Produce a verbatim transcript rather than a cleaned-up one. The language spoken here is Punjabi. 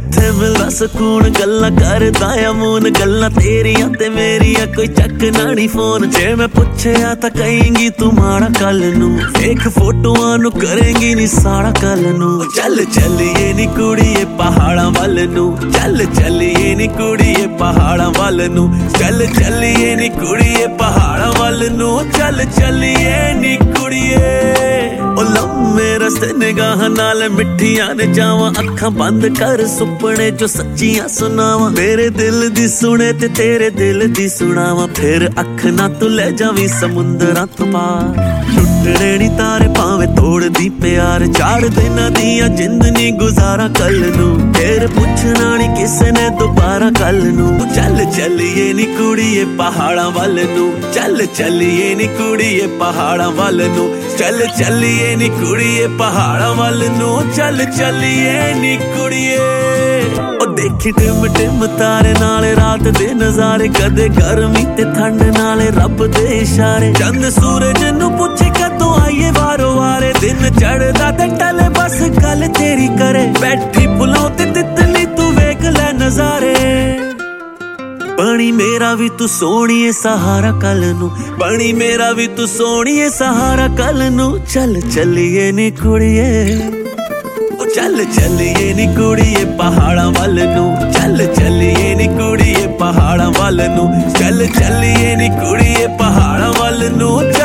ਕਿੱਥੇ ਮਿਲਦਾ ਸਕੂਨ ਗੱਲਾਂ ਕਰਦਾ ਆ ਮੂਨ ਗੱਲਾਂ ਤੇਰੀਆਂ ਤੇ ਮੇਰੀਆਂ ਕੋਈ ਚੱਕਣਾ ਨੀ ਫੋਨ ਜੇ ਮੈਂ ਪੁੱਛਿਆ ਤਾਂ ਕਹੇਂਗੀ ਤੂੰ ਮਾੜਾ ਕੱਲ ਨੂੰ ਵੇਖ ਫੋਟੋਆਂ ਨੂੰ ਕਰੇਂਗੀ ਨੀ ਸਾੜਾ ਕੱਲ ਨੂੰ ਚੱਲ ਚੱਲੀਏ ਨੀ ਕੁੜੀਏ ਪਹਾੜਾਂ ਵੱਲ ਨੂੰ ਚੱਲ ਚੱਲੀਏ ਨੀ ਕੁੜੀਏ ਪਹਾੜਾਂ ਵੱਲ ਨੂੰ ਚੱਲ ਚੱਲੀਏ ਨੀ ਕੁੜੀਏ ਪਹਾੜਾਂ ਵੱਲ ਨੂੰ ਚੱਲ ਚੱਲੀਏ ਨੀ ਕੁੜੀਏ ਉਹ ਲੰਮੇ ਰਸਤੇ ਨਿਗਾਹਾਂ ਨਾਲ ਮਿੱਠੀਆਂ ਨੇ ਜਾਵਾਂ ਅੱਖਾਂ ਬੰਦ ਕਰ ਸੁਪਨੇ ਜੋ ਸੱਚੀਆਂ ਸੁਣਾਵਾਂ ਮੇਰੇ ਦਿਲ ਦੀ ਸੁਣੇ ਤੇ ਤੇਰੇ ਦਿਲ ਦੀ ਸੁਣਾਵਾਂ ਫਿਰ ਅੱਖ ਨਾ ਤੂੰ ਲੈ ਜਾਵੀਂ ਸਮੁੰਦਰਾਂ ਤੋਂ ਪਾਰ ਟੁੱਟਣੇ ਨੀ ਤਾਰੇ ਭਾਵੇਂ ਤੋੜਦੀ ਪਿਆਰ ਚਾਰ ਦਿਨਾਂ ਦੀਆਂ ਜ਼ਿੰਦਗੀ ਗੁਜ਼ਾਰਾ ਕੱਲ ਨੂੰ ਫਿਰ ਪੁੱਛਣਾ ਨੀ ਕਿਸੇ ਨੇ ਦੁਬਾਰਾ ਕੱਲ ਨੂੰ ਚੱਲ ਚੱਲੀਏ ਨੀ ਕੁੜੀਏ ਪਹਾੜਾਂ ਵੱਲ ਨੂੰ ਚੱਲ ਚੱਲੀਏ ਨੀ ਕੁੜੀਏ ਪਹਾੜਾਂ ਵੱਲ ਨੂੰ ਚੱਲ ਚੱਲੀਏ ਨੀ ਕੁੜੀਏ ਪਹਾੜਾਂ ਵੱਲ ਨੂੰ ਚੱਲ ਚੱਲੀਏ ਨੀ ਕੁੜੀਏ ਉਹ ਦੇਖੀ ਟਿਮ ਟਿਮ ਤਾਰੇ ਨਾਲ ਰਾਤ ਦੇ ਨਜ਼ਾਰੇ ਕਦੇ ਗਰਮੀ ਤੇ ਠੰਡ ਨਾਲ ਰੱਬ ਦੇ ਇਸ਼ਾਰੇ ਚੰਦ ਸੂਰਜ ਨੂੰ ਪੁੱਛੇ ਕਦੋਂ ਆਈਏ ਵਾਰੋ ਵਾਰੇ ਦਿਨ ਚੜਦਾ ਤੇ ਟਲੇ ਬਸ ਗੱਲ ਤੇਰੀ ਕਰੇ ਬੈਠੀ ਪੁਲਾਂ ਤੇ ਤਿਤਲੀ ਤੂੰ ਵੇਖ ਲੈ ਨਜ਼ਾਰੇ ਬਣੀ ਮੇਰਾ ਵੀ ਤੂੰ ਸੋਹਣੀਏ ਸਹਾਰਾ ਕੱਲ ਨੂੰ ਬਣੀ ਮੇਰਾ ਵੀ ਤੂੰ ਸੋਹਣੀਏ ਸਹਾਰਾ ਕੱਲ ਨੂੰ ਚੱਲ ਚੱਲੀਏ ਨੀ ਕੁੜੀਏ ਉਹ ਚੱਲ ਚੱਲੀਏ ਨੀ ਕੁੜੀਏ ਪਹਾੜਾਂ ਵੱਲ ਨੂੰ ਚੱਲ ਚੱਲੀਏ ਨੀ ਕੁੜੀਏ ਪਹਾੜਾਂ ਵੱਲ ਨੂੰ ਚੱਲ ਚੱਲੀਏ ਨੀ ਕੁੜੀਏ ਪਹਾੜਾਂ ਵੱਲ ਨੂੰ